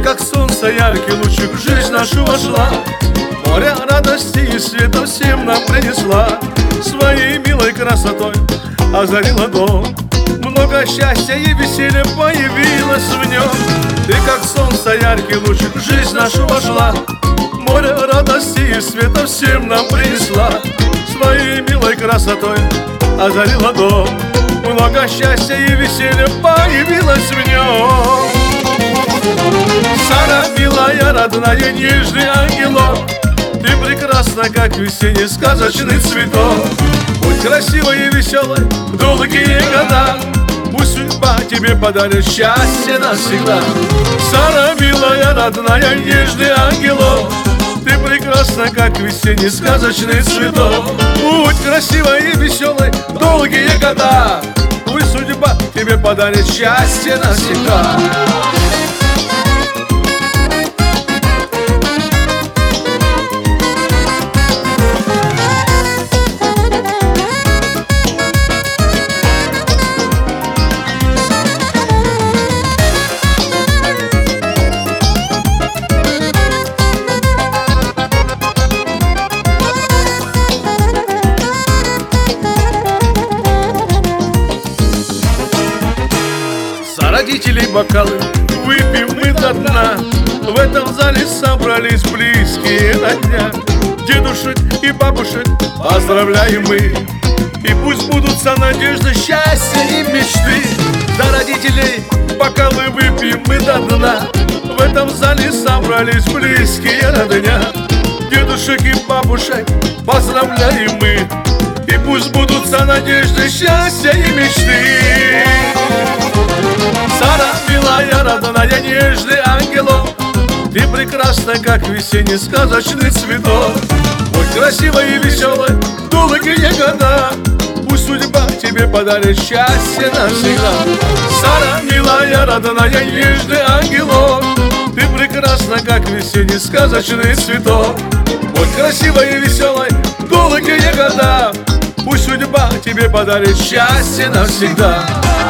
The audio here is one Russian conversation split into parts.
как солнце, яркий лучик в жизнь нашу вошла. Море радости и света всем нам принесла. Своей милой красотой озарила дом. Много счастья и веселья появилось в нем. Ты как солнце, яркий лучик в жизнь нашу вошла. Море радости и света всем нам принесла. Своей милой красотой озарила дом. Много счастья и веселья появилось в нем. Сара, милая, родная, нежный ангелок, ты прекрасна, как весенний сказочный цветок. Будь красивой и веселой долгие года, пусть судьба тебе подарит счастье навсегда. Сара, милая, родная, нежный ангелок, ты прекрасна, как весенний сказочный цветок. Будь красивой и веселой долгие года, пусть судьба тебе подарит счастье навсегда. Родителей бокалы выпьем мы до дна. В этом зале собрались близкие родня. Дедушек и бабушек поздравляем мы. И пусть будутся надежды, счастья и мечты. За родителей бокалы выпьем мы до дна. В этом зале собрались близкие родня. Дедушек и бабушек поздравляем мы. И пусть будутся надежды, счастья и мечты. Сара, милая, родная, нежный ангелок, ты прекрасна, как весенний сказочный цветок. Будь красивой и веселой долгие года, пусть судьба тебе подарит счастье навсегда. Сара, милая, родная, нежный ангелок, ты прекрасна, как весенний сказочный цветок. Будь красивой и веселой долгие года, пусть судьба тебе подарит счастье навсегда.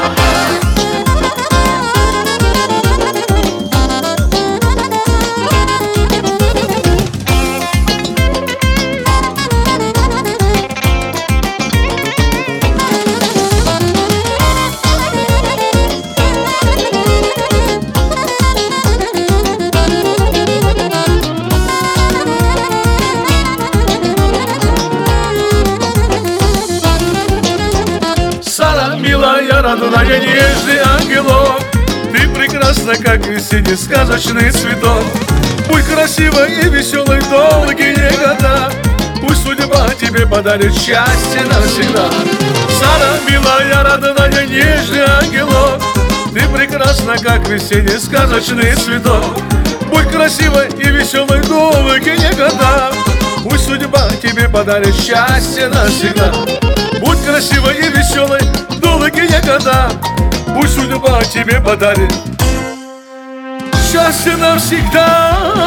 Милая, родная, нежный ангелок, ты прекрасна, как весенний сказочный цветок. Будь красивой и веселой долгие года, пусть судьба тебе подарит счастье навсегда. Сара, милая, родная, нежный ангелок, ты прекрасна, как весенний сказочный цветок. Будь красивой и веселой долгие года, пусть судьба тебе подарит счастье навсегда. Будь красивой и веселой долгие года, пусть судьба тебе подарит счастье навсегда.